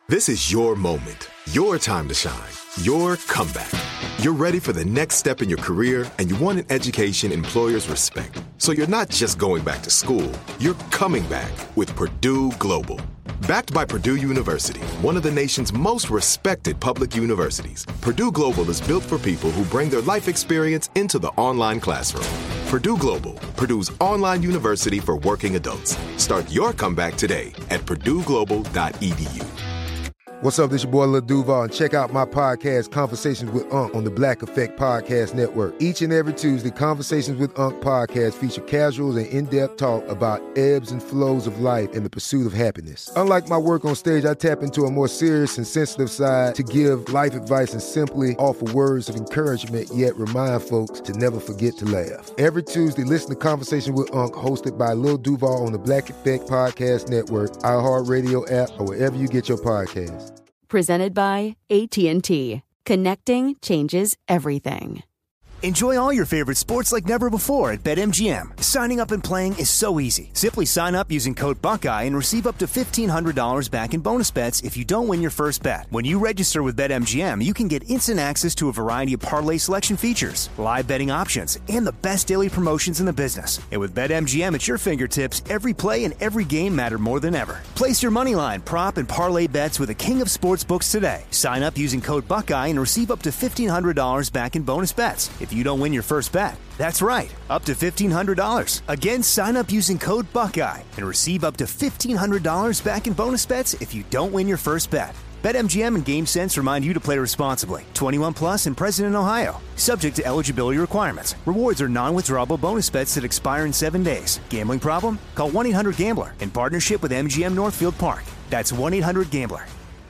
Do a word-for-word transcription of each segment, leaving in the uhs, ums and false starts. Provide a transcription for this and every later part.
This is your moment, your time to shine, your comeback. You're ready for the next step in your career, and you want an education employers respect. So you're not just going back to school, you're coming back with Purdue Global. Backed by Purdue University, one of the nation's most respected public universities, Purdue Global is built for people who bring their life experience into the online classroom. Purdue Global, Purdue's online university for working adults. Start your comeback today at purdue global dot e d u. What's up, this your boy Lil Duval, and check out my podcast, Conversations with Unc, on the Black Effect Podcast Network. Each and every Tuesday, Conversations with Unc podcast feature casuals and in-depth talk about ebbs and flows of life and the pursuit of happiness. Unlike my work on stage, I tap into a more serious and sensitive side to give life advice and simply offer words of encouragement, yet remind folks to never forget to laugh. Every Tuesday, listen to Conversation with Unc, hosted by Lil Duval on the Black Effect Podcast Network, iHeartRadio app, or wherever you get your podcasts. Presented by A T and T. Connecting changes everything. Enjoy all your favorite sports like never before at BetMGM. Signing up and playing is so easy. Simply sign up using code Buckeye and receive up to fifteen hundred dollars back in bonus bets if you don't win your first bet. When you register with BetMGM, you can get instant access to a variety of parlay selection features, live betting options, and the best daily promotions in the business. And with BetMGM at your fingertips, every play and every game matter more than ever. Place your moneyline, prop, and parlay bets with the king of sportsbooks today. Sign up using code Buckeye and receive up to fifteen hundred dollars back in bonus bets if you don't win your first bet. That's right, up to fifteen hundred dollars. Again, sign up using code Buckeye and receive up to fifteen hundred dollars back in bonus bets if you don't win your first bet. BetMGM and GameSense remind you to play responsibly. twenty-one plus and present in Ohio. Subject to eligibility requirements. Rewards are non-withdrawable bonus bets that expire in seven days. Gambling problem? Call one eight hundred gambler in partnership with M G M Northfield Park. That's one eight hundred gambler.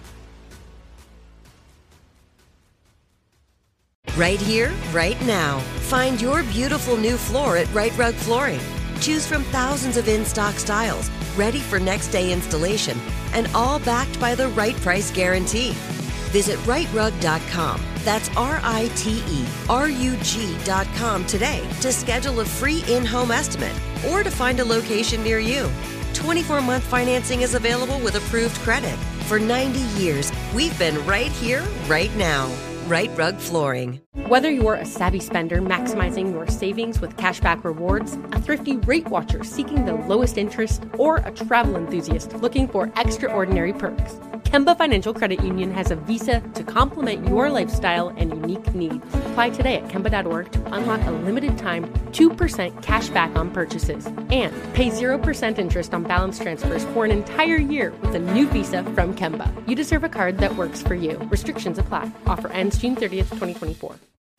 Right here, right now. Find your beautiful new floor at Right Rug Flooring. Choose from thousands of in-stock styles, ready for next day installation, and all backed by the right price guarantee. Visit right rug dot com. That's R I T E R U G dot com today to schedule a free in-home estimate or to find a location near you. twenty-four month financing is available with approved credit. For ninety years, we've been right here, right now. Right Rug Flooring. Whether you're a savvy spender maximizing your savings with cashback rewards, a thrifty rate watcher seeking the lowest interest, or a travel enthusiast looking for extraordinary perks, Kemba Financial Credit Union has a visa to complement your lifestyle and unique needs. Apply today at Kemba dot org to unlock a limited time two percent cash back on purchases and pay zero percent interest on balance transfers for an entire year with a new visa from Kemba. You deserve a card that works for you. Restrictions apply. Offer ends June thirtieth, twenty twenty-four.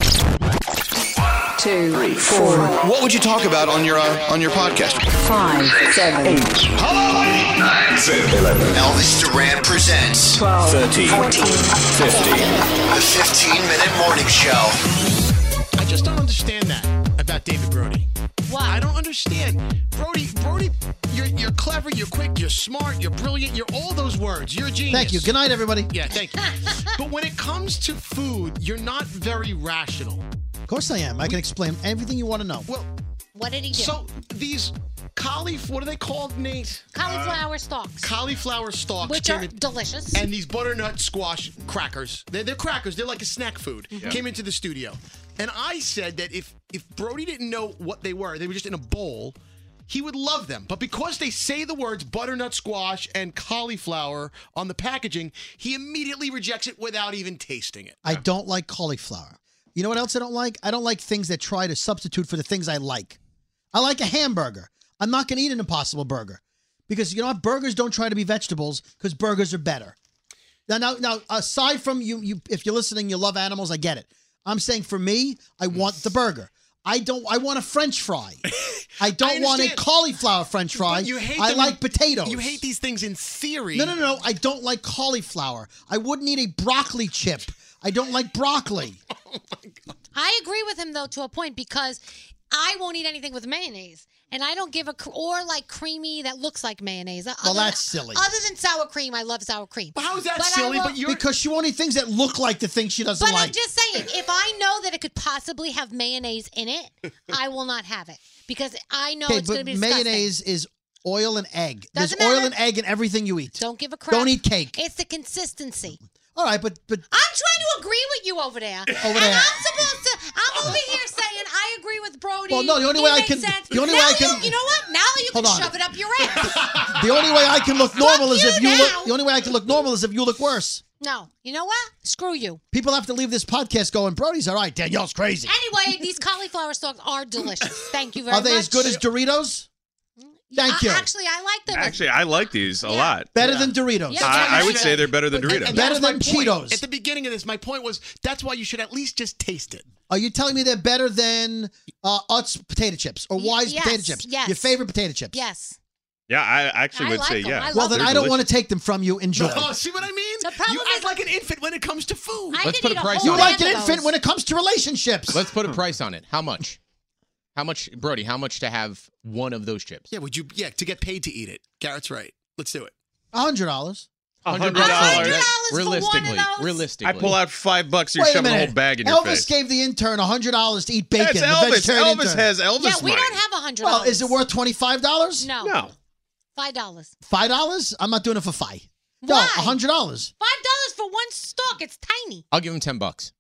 Two, three, four. What would you talk about on your uh, on your podcast? Five, six, seven, eight. Hello, nine, ten, eleven. Elvis Duran presents twelve, thirteen, fourteen, fifteen. The fifteen minute morning show. I just don't understand that about David Brody. What? I don't understand. Brody, Brody, you're you're clever, you're quick, you're smart, you're brilliant, you're all those words. You're a genius. Thank you. Good night, everybody. Yeah, thank you. But when it comes to food, you're not very rational. Of course I am. I can explain everything you want to know. Well, what did he do? So these cauliflower, what are they called, Nate? Cauliflower stalks. Cauliflower stalks. Which came are in- delicious. And these butternut squash crackers. They're, they're crackers. They're like a snack food. Mm-hmm. Came into the studio. And I said that if, if Brody didn't know what they were, they were just in a bowl, he would love them. But because they say the words butternut squash and cauliflower on the packaging, he immediately rejects it without even tasting it. I don't like cauliflower. You know what else I don't like? I don't like things that try to substitute for the things I like. I like a hamburger. I'm not going to eat an Impossible Burger because, you know what? Burgers don't try to be vegetables because burgers are better. Now, now, now, aside from you, you, if you're listening, you love animals, I get it. I'm saying for me, I want the burger. I don't. I want a French fry. I don't I want a cauliflower French fry. But you hate I them like in- potatoes. You hate these things in theory. No, no, no. I don't like cauliflower. I wouldn't eat a broccoli chip. I don't like broccoli. Oh my God. I agree with him though to a point because I won't eat anything with mayonnaise, and I don't give a cr- or like creamy that looks like mayonnaise. Well, Other that's than, silly. Other than sour cream, I love sour cream. But how is that But I silly? will- But you're Because she won't eat things that look like the things she doesn't But like. I'm just saying, if I know that it could possibly have mayonnaise in it, I will not have it because I know Okay, it's going to but be disgusting. mayonnaise is oil and egg. Doesn't There's oil matter. and egg in everything you eat. Don't give a crap. Don't eat cake. It's the consistency. All right, but but I'm trying to agree with you over there. Over and there. I'm supposed to. I'm over here saying I agree with Brody. Well, no, the only He way I makes can- sense. the only now way I you- can- You know what? Now you Hold can on. shove it up your ass. the only way I can look normal is you if you now. look. The only way I can look normal is if you look worse. No, you know what? Screw you. People have to leave this podcast going, Brody's all right. Danielle's crazy. Anyway, these cauliflower stalks are delicious. Thank you very Are much. they as good as Doritos? Thank Uh, you. Actually, I like them. Actually, I like these a lot. Better than Doritos. Yeah, I, I would should- say they're better than But- and- Doritos. and Better that's my than point. Cheetos. At the beginning of this, my point was that's why you should at least just taste it. Are you telling me they're better than uh, Utz potato chips or Y- Wise yes, potato chips? yes. Your favorite potato chips? Yes. Yeah, I actually I would like say them. yes. I Well, love then them. I don't want to take them from you. Enjoy. Oh, see what I mean? The problem you is- act like an infant when it comes to food. I Let's could put a eat price whole on You it. like an bag of infant those. when it comes to relationships. Let's put a price on it. How much? How much, Brody? How much to have one of those chips? Yeah, would you? Yeah, to get paid to eat it. Garrett's right. Let's do it. A hundred dollars. A hundred $100 dollars. for one of Realistically, those? realistically. I pull out five bucks. You're Wait a shoving a minute. whole bag in your Elvis face. gave the intern a hundred dollars to eat bacon. That's the Elvis. vegetarian Elvis intern. has Elvis Yeah, we money. don't have a hundred. Well, is it worth twenty five dollars? No. No. Five dollars. Five dollars? I'm not doing it for five. No, Why? a hundred dollars. Five dollars for one stalk. It's tiny. I'll give him ten bucks.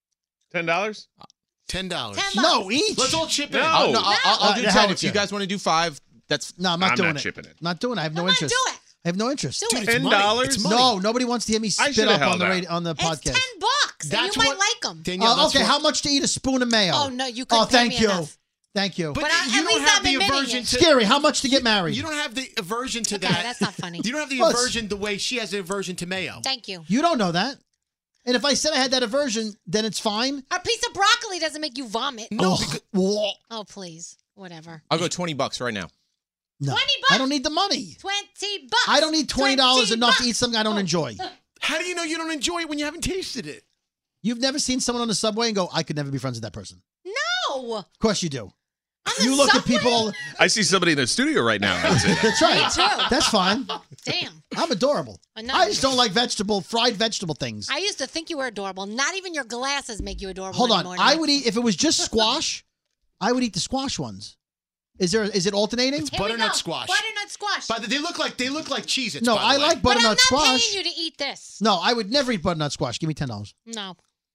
Ten dollars? Ten dollars. Ten bucks. No, each. Let's all chip in. No. I'll, no, I'll, I'll, I'll Uh, do how ten. would If you you? guys want to do five, that's No, I'm not I'm doing not it. chipping it. Not doing it. I have no Come on, interest. do it. I have no interest. Do Dude, it. it's Ten money. dollars? It's money. No, nobody wants to hear me I spit should've up on held the out. radio, on the It's podcast. ten bucks. and That's you might what- like them. Danielle, Uh, that's okay, what- how much to eat a spoon of mayo? Oh no, you couldn't Oh, thank pay me you. enough. Thank you. But, But I- you at don't least have I'm the admitting aversion it. to Scary. How much to get married? You don't have the aversion to Okay, that. that's not funny. You don't have the Well, it's- aversion the way she has the aversion to mayo. Thank you. You don't know that. And if I said I had that aversion, then it's fine. A piece of broccoli doesn't make you vomit. No, Oh, because whoa. Oh please, whatever. I'll go twenty bucks right now. No. Twenty bucks. I don't need the money. Twenty bucks. I don't need twenty dollars twenty enough to bucks. eat something I don't enjoy. how do you know you don't enjoy it when you haven't tasted it? You've never seen someone on the subway and go, I could never be friends with that person. No. Of course you do. On the You look at subway? people. I see somebody in the studio right now. That's it. That's right. Me too. That's fine. Damn. I'm adorable. I know. I just don't like vegetable, fried vegetable things. I used to think you were adorable. Not even your glasses make you adorable Hold on. anymore. I Nick. would eat, if it was just squash, I would eat the squash ones. Is there? Is it alternating? It's Here we butternut go. squash. Butternut squash. But they look like they look like Cheez-Its. No, by the I way. like but I'm butternut not squash. paying you to eat this. No, I would never eat butternut squash. Give me ten dollars. No.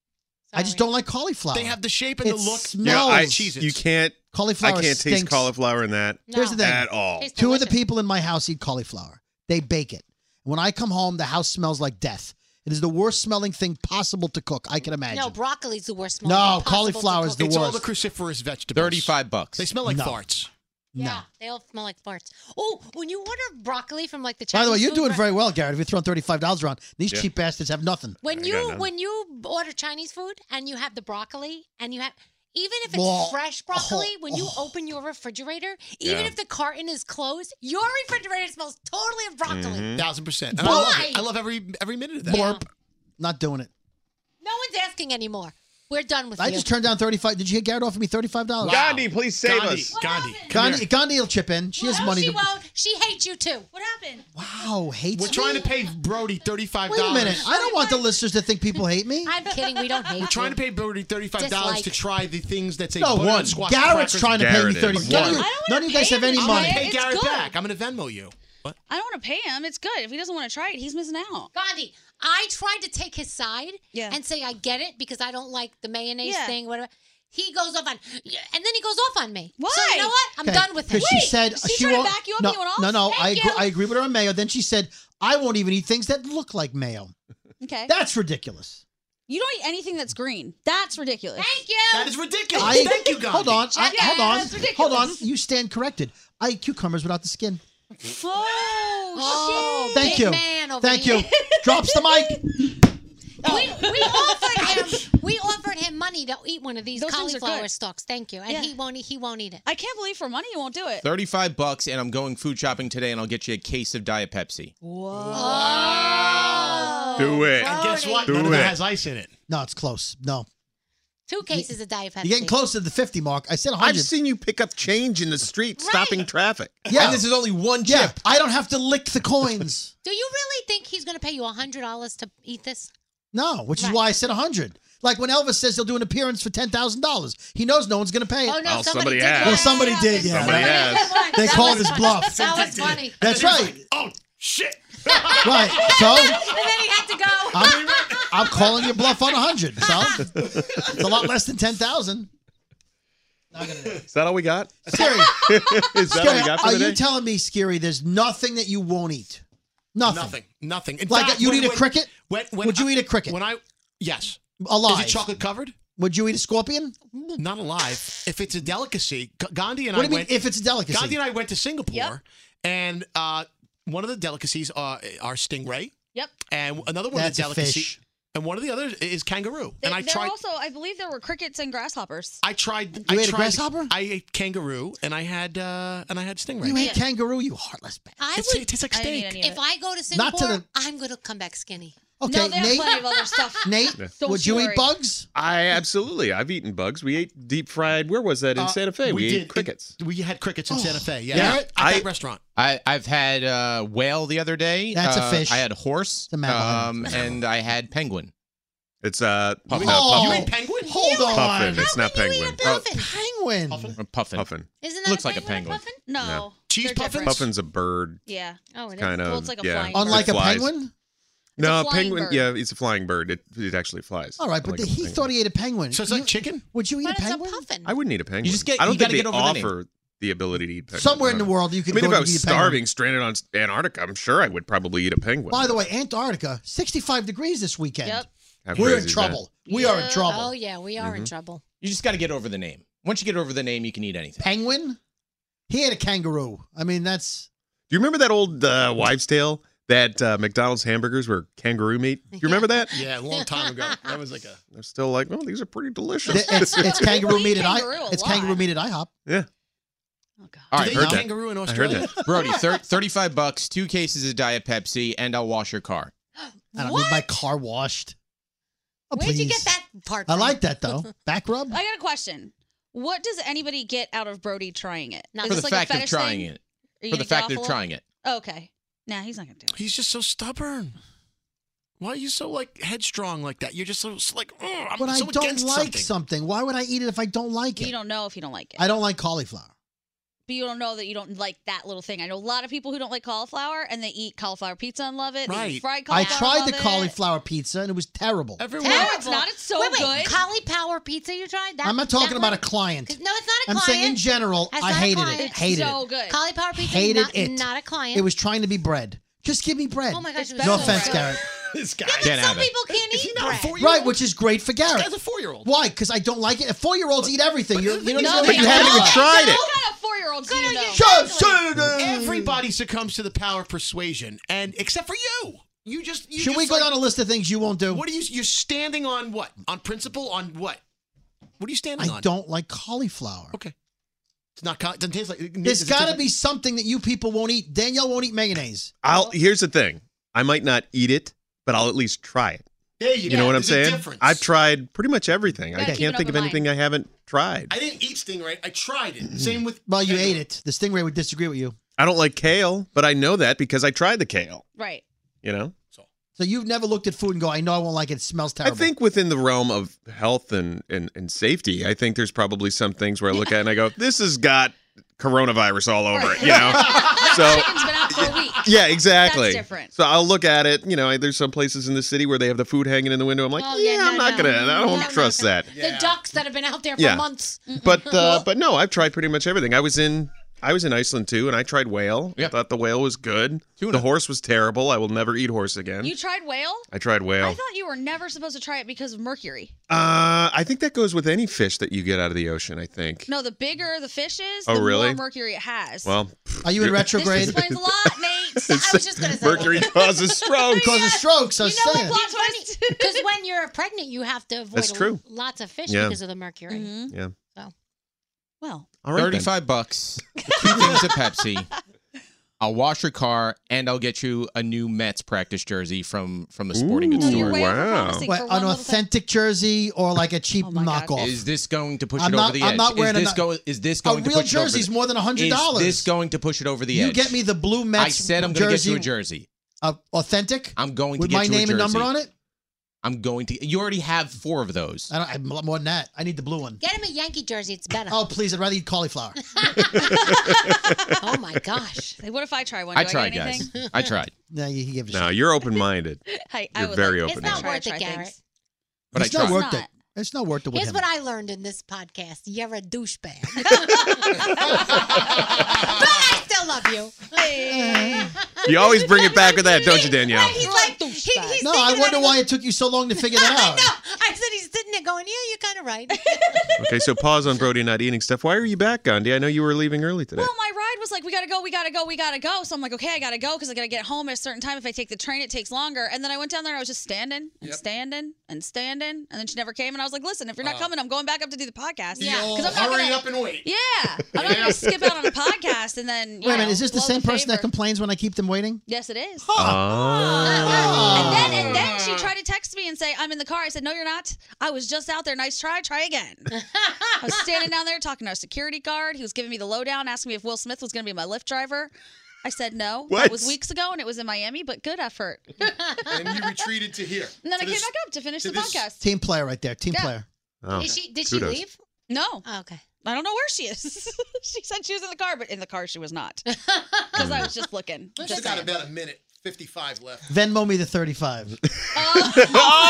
I just Sorry. don't like cauliflower. They have the shape and It the look. smells. Yeah, I, Cheez-Its. you can't. Cauliflower I can't stinks. taste cauliflower in that No. Here's the thing. at all. Tastes Two of the delicious. people in my house eat cauliflower. They bake it. When I come home, the house smells like death. It is the worst smelling thing possible to cook. I can imagine. No, broccoli's the worst. No, smelling thing possible cauliflower to is cook. the It's all worst. the cruciferous vegetables. Thirty-five bucks. They smell like No. farts. Yeah, No. they all smell like farts. Oh, when you order broccoli from like the Chinese By the way, you're food doing re- very well, Garrett. If you're throwing thirty-five dollars around, these Yeah. cheap bastards have nothing. When I got you none. when you order Chinese food and you have the broccoli and you have even if it's Oh, fresh broccoli, oh, when you oh. open your refrigerator, even Yeah. if the carton is closed, your refrigerator smells totally of broccoli. Mm-hmm. Thousand percent. And I love Why? it. I love every every minute of that. Yeah. Blorp. Not doing it. No one's asking anymore. We're done with I you. just turned down thirty-five. Did you hear Garrett offer me thirty-five dollars? Wow. Gandhi, please save Gandhi, us. Gandhi. happened? come Gandhi, here. Gandhi will chip in. She has no, money. she to... won't. She hates you too. What happened? Wow, hates We're me? trying to pay Brody thirty-five Wait dollars. a minute. I don't want the listeners to think people hate me. I'm kidding. We don't hate We're trying you. to pay Brody thirty-five dollars to Dislike. try the things that say No, butternut one. squash Garrett's crackers. trying to pay me Garrett thirty. is. None of One. you, I don't none of wanna you guys pay have him. any I'm I'm money. going to pay It's Garrett good. back. I'm going to Venmo you. What? I don't want to pay him. It's good. If he doesn't want to try it, he's missing out. Gandhi, I tried to take his side Yeah. and say I get it because I don't like the mayonnaise Yeah. thing, whatever. He goes off on, and then he goes off on me. So Why? you know what? I'm Okay, done with him. Because she said she she tried to won't. back you up no, and you went off? no, no. Thank I agree, you. I agree with her on mayo. Then she said, "I won't even eat things that look like mayo." Okay. That's ridiculous. You don't eat anything that's green. That's ridiculous. Thank you. That is ridiculous. I, Thank you, Gandhi. Hold on. I, Yeah, hold on. that's ridiculous. Hold on. You stand corrected. I eat cucumbers without the skin. Oh, Oh, shit. Thank big you. man over Thank here. you. Drops the mic. We, we offered him. We offered him money to eat one of these Those things are cauliflower good. stalks. Thank you, and Yeah. he won't. He won't eat it. I can't believe for money you won't do it. Thirty-five bucks, and I'm going food shopping today, and I'll get you a case of Diet Pepsi. Oh, Do it. And guess what? Do None of that it. has ice in it. No, it's close. No, two cases of Diet Pepsi. you're getting close to the fifty mark. I said one I've hundred. seen you pick up change in the street, Right. stopping traffic. Yeah, And this is only one chip. yeah. I don't have to lick the coins. Do you really think he's going to pay you a hundred dollars to eat this? No, which is Right. why I said one hundred. Like when Elvis says he'll do an appearance for ten thousand dollars, he knows no one's going to pay it. Oh, no, Well, somebody, somebody did. has. that. Well, somebody did, yeah. Somebody has. They That called was- his bluff. That was funny. That's right. Oh, shit. Right. So And then he had to go. I'm, I'm calling your bluff on one hundred. So it's a lot less than ten thousand. Is that all we got? Scary. Is that all Scary, we got for are the you day? telling me, Scary, there's nothing that you won't eat? Nothing. Nothing. Nothing. In Like fact, you'd when- eat a when- cricket? When, when Would you I- eat a cricket? When I yes. Alive. Is it chocolate covered? Would you eat a scorpion? Not alive. If it's a delicacy, G- Gandhi and What I do you mean, went. if it's a delicacy? Gandhi and I went to Singapore, Yep. and uh, one of the delicacies are, are stingray, Yep. and another one That's a of the delicacies, fish. and one of the others is kangaroo. They, and I there tried. also, I believe there were crickets and grasshoppers. I tried. You I ate a tried, grasshopper? I ate kangaroo, and I had uh, and I had stingray. You ate kangaroo, you heartless bastard. I It's- would, it tastes like I didn't eat steak. any of if it. I go to Not Singapore, to the- I'm going to come back skinny. Okay, no, they have Nate. plenty of other stuff. Nate, Don't would you you eat worry. bugs? I absolutely. I've eaten bugs. We ate deep fried. Where was that in Uh, Santa Fe? We, did. ate crickets. We had crickets in Santa Fe. Yeah, Yeah. at I- that restaurant. I, I've had uh, whale the other day. That's a Uh, fish. I had horse. It's a mammal. Um, and I had penguin. It's uh, Puffin. no, Oh, puffin. You ate penguin? Hold on. Puffin. It's not can you eat penguin. a puffin? Penguin. Or puffin. Puffin. Isn't that Looks a like a penguin? penguin. No. No. Cheese They're puffins? different. Puffin's a bird. Yeah. Oh, it is. Kind of. Well, it's like a yeah. flying Unlike It a flies. penguin? No, a flying penguin. bird. Yeah, it's a flying bird. It it actually flies. All right, but Like the, a he penguin. thought he ate a penguin. So it's You- like chicken? Would you eat But a it's a penguin? puffin. I wouldn't eat a penguin. just get- I don't you think gotta they get over the name. offer the ability to eat penguins. Somewhere I in the don't know. world you could I mean, go if I and was eat a penguin. starving, stranded on Antarctica, I'm sure I would probably eat a penguin. By the way, Antarctica, sixty-five degrees this weekend. Yep. How We're crazy in is trouble. We are in Yeah. trouble. Oh, yeah, we are in Mhm. trouble. You just got to get over the name. Once you get over the name, you can eat anything. Penguin? He had a kangaroo. I mean, that's. Do you remember that old uh, wives' tale that uh, McDonald's hamburgers were kangaroo meat? Do you remember that? Yeah, a long time ago. That was like a. They're still like, oh, these are pretty delicious. It's, it's kangaroo We meat eat at I. kangaroo a It's lot. kangaroo meat at IHOP. Yeah. Oh, God. All Do right, they heard eat that. kangaroo in I heard Australia? that. Brody, thir- thirty-five bucks, two cases of Diet Pepsi, and I'll wash your car. I don't What? need my car washed. Oh, Where'd you please. get that part I from? like that though. Back rub. I got a question. What does anybody get out of Brody trying it? Not Is For this the like a fact of fetish trying thing? it. Are you For the gonna fact get of off a trying lot? it. Okay. Nah, he's not gonna do it. He's just so stubborn. Why are you so like headstrong like that? You're just so it's like, oh, I'm But I so don't against like something. something. Why would I eat it if I don't like You it? don't know if you don't like it. I don't like cauliflower. But you don't know that you don't like that little thing. I know a lot of people who don't like cauliflower and they eat cauliflower pizza and love it. They Right. eat fried I cauliflower. tried and the love it. cauliflower pizza and it was terrible. Everyone. No, it's not. It's so wait, wait, good. Cauliflower pizza you tried? That, I'm not talking that about a one? client. 'Cause- No, it's not a I'm client. saying in general, That's I not a hated client. it. It's Hated so it. good. Cauliflower pizza, Hated not, it. not a client. It was trying to be bread. Just give me bread. Oh my gosh, It's it was No so offense, good. Garrett. This guy. Can't Some have it. people can't Is he eat not a bread. four-year-old? Right, which is great for This Garrett. guy's a four-year-old. Why? Because I don't like it. Four-year-olds eat everything. You're, you know No, what I'm they saying? you haven't even don't. tried it. What kind of four-year-olds do you know? Just say that. Everybody succumbs to the power of persuasion, and except for you. You just. You Should just we go like, down a list of things you won't do? What are you? You're standing on what? On principle? On what? What are you standing I on? don't like cauliflower. Okay. It's not. It doesn't taste like. it- There's does it got to taste be something that you people won't eat. Danielle won't eat mayonnaise. I'll. Here's the thing. I might not eat it, but I'll at least try it. like- There you, You go. know what I'm There's a saying? difference. I've tried pretty much everything. I Gotta keep can't an think of open anything mind. I haven't tried. I didn't eat stingray. I tried it. Same with. Well, you ate it. The stingray would disagree with you. I don't like kale, but I know that because I tried the kale. Right. You know? So you've never looked at food and go, I know I won't like it. It smells I terrible. think within the realm of health and, and, and safety, I think there's probably some things where I look at it and I go, this has got coronavirus all over it, you know? So Chicken's been out for a week. yeah, exactly. That's different. So I'll look at it. You know, I- there's some places in the city where they have the food hanging in the window. I'm like, Oh, yeah, yeah, no, I'm not no. gonna. I don't No, no, trust no. that. The ducks that have been out there for Yeah. months. But uh, but no, I've tried pretty much everything. I was in I was in Iceland too, and I tried whale. I thought the whale was good. The horse was terrible. I will never eat horse again. You tried whale? I tried whale. I thought you were never supposed to try it because of mercury. Uh, I think that goes with any fish that you get out of the ocean. I think. No, the bigger the fish is, Oh, the really? more mercury it has. Well, Are you in this retrograde? explains a lot, Nate. I was just gonna say mercury causes stroke. Causes strokes. I was You know saying. what plot twist? Because when you're pregnant, you have to avoid That's true. lots of fish Yeah. because of the mercury. Yeah. So Well, All right. then. thirty-five bucks, two things of Pepsi. I'll wash your car, and I'll get you a new Mets practice jersey from from the sporting goods No, store. you're way wow. overpromising What, for an one little thing. authentic jersey or like a cheap Oh my God. knockoff? Is this going to push I'm it not- over the I'm edge? not wearing is a this no- go, Is this A going to real push it over jersey's the, more than one hundred dollars. Is this going to push it over the You edge? get me the blue Mets I said I'm going to get jersey, you a jersey. uh, authentic I'm going with to get my you a name and number jersey. on it. I'm going to. You already have four of those. I don't. I have more than that. I need the blue one. Get him a Yankee jersey. It's better. Oh, please! I'd rather eat cauliflower. Oh my gosh! Like, what if I try one? I Do tried, get anything? guys. I tried. No, you, you give a No, shit. you're open-minded. Hey, I You're would very like, It's open-minded. not worth Try it, things. Garrett. But it's I not tried. worth It's it. not. It's not worth it with Here's him. what I learned in this podcast. You're a douchebag. but I still love you. You always bring it back with that, don't you, Danielle? He's like, he, he's no, thinking I about wonder it. why it took you so long to figure that I out. know. I said he's sitting there going, yeah, you're kind of right. Okay, so pause on Brody not eating stuff. Why are you back, Gandhi? I know you were leaving early today. Well, my ride was like, we gotta go, we gotta go, we gotta go. So I'm like, okay, I gotta go because I gotta get home at a certain time. If I take the train, it takes longer. And then I went down there and I was just standing and Yep. standing and standing. And then she never came. And I was like, listen, if you're not coming, I'm going back up to do the podcast. Yeah. You'll Because I'm not hurry gonna, up and wait. Yeah. I'm not gonna skip out on a podcast and then. You Wait a minute, know, is this the blow same person that favor. complains when I keep them waiting? Yes, it is. Oh. And then and then she tried to text me and say, I'm in the car. I said, no, you're not. I was just out there. Nice try. Try again. I was standing down there talking to our security guard. He was giving me the lowdown, asking me if Will Smith was going to be my Lyft driver. I said no. What? That was weeks ago, and it was in Miami, but good effort. And you retreated to here. And then To I came this- back up to finish to the this- podcast. Team player right there. Team Yeah. player. Oh, Did she, did she kudos. leave? No. Oh, okay. I don't know where she is. She said she was in the car, but in the car she was not. Because I was just looking. Just Just got saying. about a minute, fifty-five left. Venmo me the thirty-five. Oh, do it!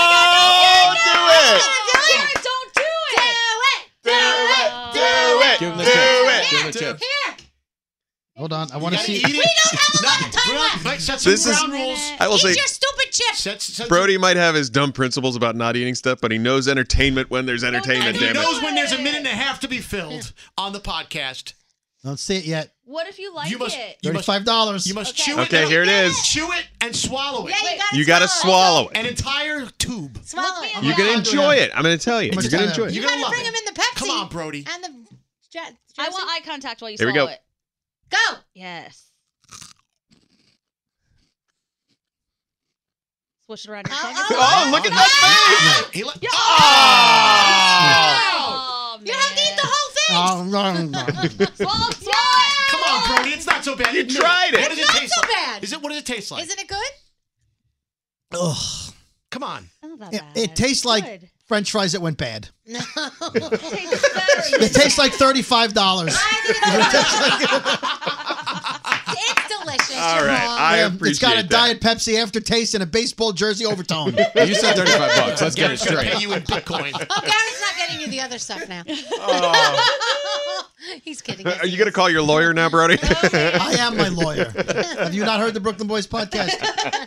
Garrett, don't do it! Do it! Do it! Give him the Do chip. it! Give him the chip. Here. Hold on, I You want to gotta see. eat it. We don't have a lot of time left. Right, set some This is- ground rules. I will Eat say, your stupid chip. Set, set Brody might have his dumb principles about not eating stuff, but he knows entertainment when there's entertainment, And he damn it. knows when there's a minute and a half to be filled on the podcast. Don't see it yet. What if you like You must, it? you must, Thirty-five dollars. you must Okay. chew it. Okay, here it is. Chew it and swallow it. Yeah, you gotta You gotta swallow An it. entire tube. Swallow Look it. me You're gonna Yeah. enjoy it. I'm gonna tell you. How much You're gonna time? enjoy it. You You're gonna gotta love bring it. him in the Pepsi. Come on, Brody. And the je- I jersey. want eye contact while you Here we swallow go. it. Go. Yes. Swish it around your Oh, tongue. oh, Oh, look at that He let- Oh, You have to eat the whole thing. Oh, no, no. Swallow, swallow. Come on, Brody. It's not so bad. You Admit tried it. What does it It's not taste so like? bad. Is it? What does it taste like? Isn't it good? Ugh. Come on. Not that It, bad. it tastes like Good. French fries that went bad. No. It tastes better. It tastes like thirty-five dollars. It's delicious. All You're right, wrong. I Yeah, appreciate it's got a that. Diet Pepsi aftertaste and a baseball jersey overtone. You said thirty-five bucks. Let's get it Garrett's gonna straight. pay you in Bitcoin. Oh, Gary's not getting you the other stuff now. He's kidding. Are you gonna call your lawyer now, Brody? I am my lawyer. Have you not heard the Brooklyn Boys podcast?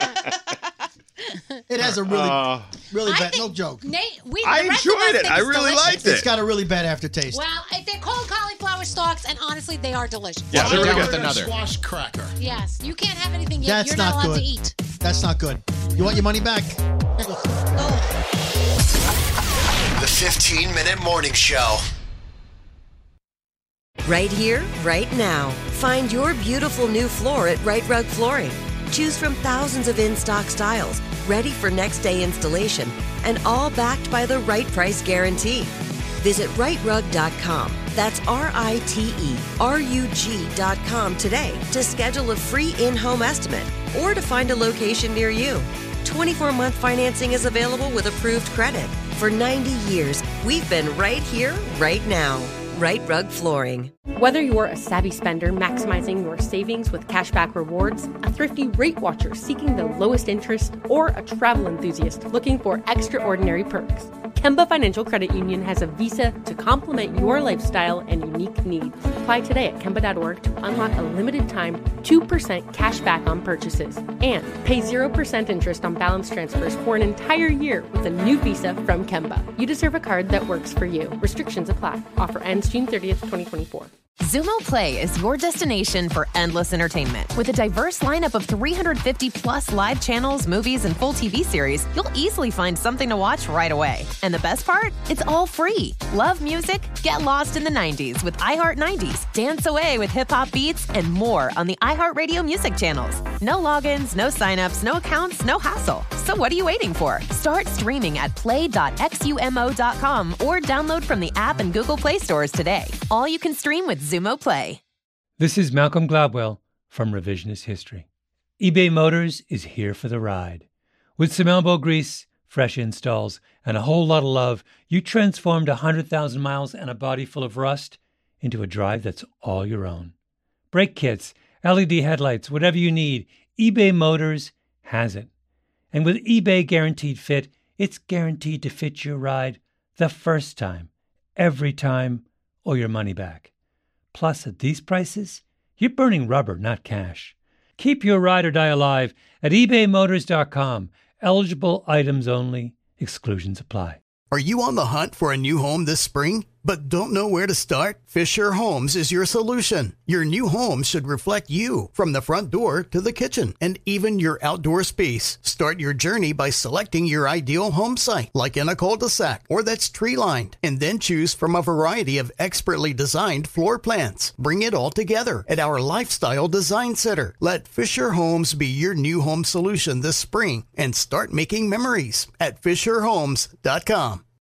It has a really, Uh, really I bad, think- no joke. Nate, we, I the rest of enjoyed us it. think I it's really delicious. liked It's it. got a really bad aftertaste. Well, if they're called cauliflower stalks, and honestly, they are delicious. Yeah, Wash there it we down go. with another. Squash cracker. Yes, you can't have anything yet. That's You're not not allowed good. to eat. That's not good. You want your money back? The fifteen minute morning show. Right here, right now. Find your beautiful new floor at Right Rug Flooring. Choose from thousands of in-stock styles, ready for next day installation, and all backed by the right price guarantee. Visit right rug dot com. That's R I T E R U G dot com today to schedule a free in-home estimate or to find a location near you. twenty-four month financing is available with approved credit. For ninety years, we've been right here, right now. Right Rug Flooring. Whether you're a savvy spender maximizing your savings with cashback rewards, a thrifty rate watcher seeking the lowest interest, or a travel enthusiast looking for extraordinary perks, Kemba Financial Credit Union has a visa to complement your lifestyle and unique needs. Apply today at Kemba dot org to unlock a limited time two percent cash back on purchases and pay zero percent interest on balance transfers for an entire year with a new visa from Kemba. You deserve a card that works for you. Restrictions apply. Offer ends June thirtieth, twenty twenty-four. Xumo Play is your destination for endless entertainment. With a diverse lineup of three hundred fifty plus live channels, movies, and full T V series, you'll easily find something to watch right away. And the best part? It's all free. Love music? Get lost in the nineties with iHeart nineties. Dance away with hip-hop beats and more on the iHeartRadio music channels. No logins, no signups, no accounts, no hassle. So what are you waiting for? Start streaming at play dot xumo dot com or download from the app and Google Play stores today. All you can stream with Xumo Play. This is Malcolm Gladwell from Revisionist History. eBay Motors is here for the ride. With some elbow grease, fresh installs, and a whole lot of love, you transformed one hundred thousand miles and a body full of rust into a drive that's all your own. Brake kits, L E D headlights, whatever you need, eBay Motors has it. And with eBay Guaranteed Fit, it's guaranteed to fit your ride the first time, every time, or your money back. Plus, at these prices, you're burning rubber, not cash. Keep your ride or die alive at ebay motors dot com. Eligible items only. Exclusions apply. Are you on the hunt for a new home this spring, but don't know where to start? Fisher Homes is your solution. Your new home should reflect you, from the front door to the kitchen, and even your outdoor space. Start your journey by selecting your ideal home site, like in a cul-de-sac or that's tree-lined, and then choose from a variety of expertly designed floor plans. Bring it all together at our Lifestyle Design Center. Let Fisher Homes be your new home solution this spring and start making memories at fisher homes dot com.